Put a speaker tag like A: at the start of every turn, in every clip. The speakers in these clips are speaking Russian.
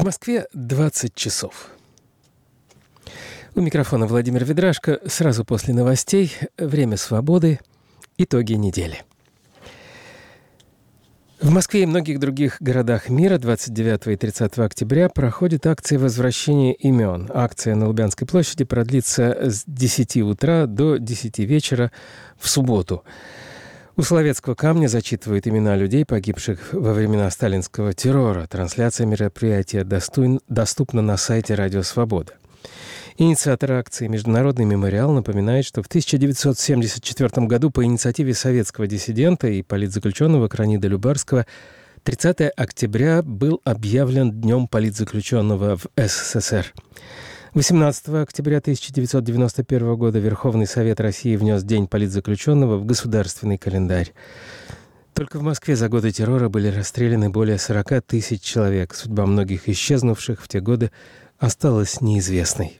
A: Москве 20 часов. У микрофона Владимир Ведрашко. Сразу после новостей «Время свободы. Итоги недели». В Москве и многих других городах мира 29 и 30 октября проходит акция возвращения имен. Акция на Лубянской площади продлится с 10 утра до 10 вечера в субботу. У Соловецкого камня зачитывают имена людей, погибших во времена сталинского террора. Трансляция мероприятия доступна на сайте «Радио Свобода». Инициатор акции «Международный мемориал» напоминает, что в 1974 году по инициативе советского диссидента и политзаключенного Кронида Любарского 30 октября был объявлен Днем политзаключенного в СССР. 18 октября 1991 года Верховный Совет России внес День политзаключенного в государственный календарь. Только в Москве за годы террора были расстреляны более 40 тысяч человек. Судьба многих исчезнувших в те годы осталась неизвестной.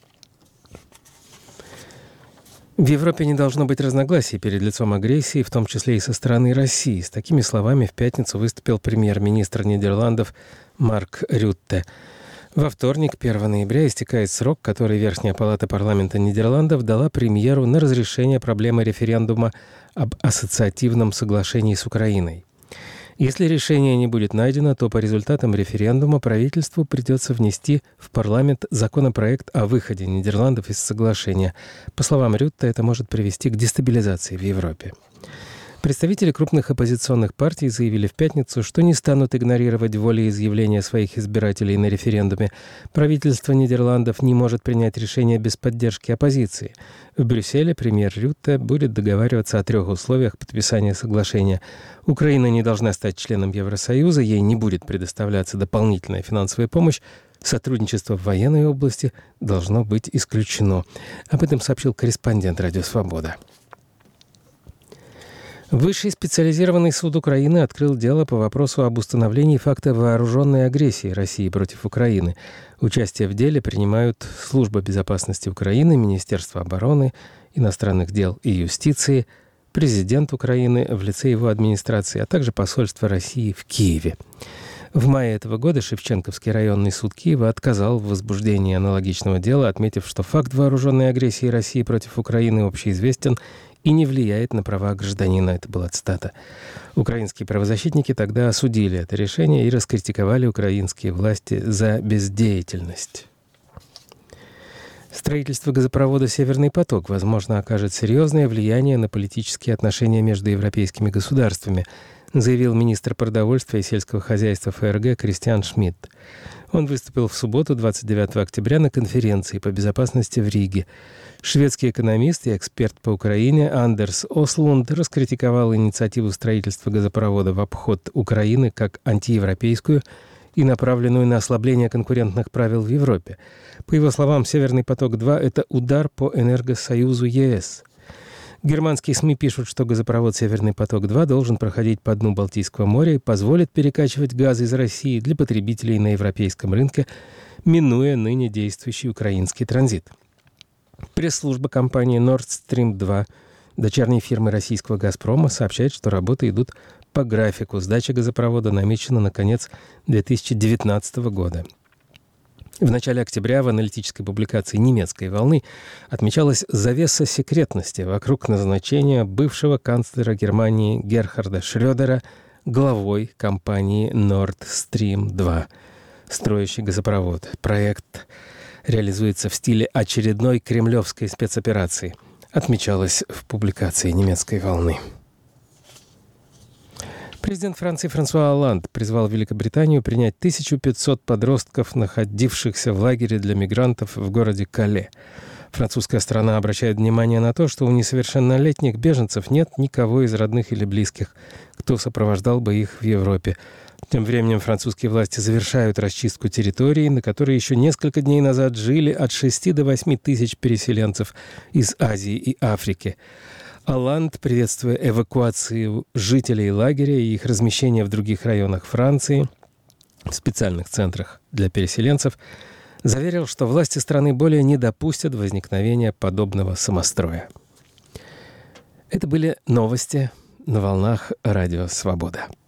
A: В Европе не должно быть разногласий перед лицом агрессии, в том числе и со стороны России. С такими словами в пятницу выступил премьер-министр Нидерландов Марк Рютте. Во вторник, 1 ноября, истекает срок, который Верхняя палата парламента Нидерландов дала премьеру на разрешение проблемы референдума об ассоциативном соглашении с Украиной. Если решение не будет найдено, то по результатам референдума правительству придется внести в парламент законопроект о выходе Нидерландов из соглашения. По словам Рютте, это может привести к дестабилизации в Европе. Представители крупных оппозиционных партий заявили в пятницу, что не станут игнорировать волеизъявления своих избирателей на референдуме. Правительство Нидерландов не может принять решение без поддержки оппозиции. В Брюсселе премьер Рютте будет договариваться о 3 условиях подписания соглашения. Украина не должна стать членом Евросоюза, ей не будет предоставляться дополнительная финансовая помощь, сотрудничество в военной области должно быть исключено. Об этом сообщил корреспондент «Радио Свобода». Высший специализированный суд Украины открыл дело по вопросу об установлении факта вооруженной агрессии России против Украины. Участие в деле принимают Служба безопасности Украины, Министерство обороны, иностранных дел и юстиции, президент Украины в лице его администрации, а также посольство России в Киеве. В мае этого года Шевченковский районный суд Киева отказал в возбуждении аналогичного дела, отметив, что факт вооруженной агрессии России против Украины общеизвестен и не влияет на права гражданина. Это была цитата. Украинские правозащитники тогда осудили это решение и раскритиковали украинские власти за бездеятельность. Строительство газопровода «Северный поток», возможно, окажет серьезное влияние на политические отношения между европейскими государствами, заявил министр продовольствия и сельского хозяйства ФРГ Кристиан Шмидт. Он выступил в субботу, 29 октября, на конференции по безопасности в Риге. Шведский экономист и эксперт по Украине Андерс Ослунд раскритиковал инициативу строительства газопровода в обход Украины как антиевропейскую и направленную на ослабление конкурентных правил в Европе. По его словам, «Северный поток-2» — это удар по энергосоюзу ЕС. Германские СМИ пишут, что газопровод «Северный поток-2» должен проходить по дну Балтийского моря и позволит перекачивать газ из России для потребителей на европейском рынке, минуя ныне действующий украинский транзит. Пресс-служба компании Nord Stream 2, дочерней фирмы российского «Газпрома», сообщает, что работы идут по графику. Сдача газопровода намечена на конец 2019 года. В начале октября в аналитической публикации немецкой «Волны» отмечалась завеса секретности вокруг назначения бывшего канцлера Германии Герхарда Шрёдера главой компании Nord Stream 2, строящей газопровод. Проект реализуется в стиле очередной кремлевской спецоперации, отмечалось в публикации немецкой «Волны». Президент Франции Франсуа Олланд призвал Великобританию принять 1500 подростков, находившихся в лагере для мигрантов в городе Кале. Французская сторона обращает внимание на то, что у несовершеннолетних беженцев нет никого из родных или близких, кто сопровождал бы их в Европе. Тем временем французские власти завершают расчистку территорий, на которой еще несколько дней назад жили от 6 до 8 тысяч переселенцев из Азии и Африки. Олланд, приветствуя эвакуацию жителей лагеря и их размещение в других районах Франции, в специальных центрах для переселенцев, заверил, что власти страны более не допустят возникновения подобного самостроя. Это были новости на волнах «Радио Свобода».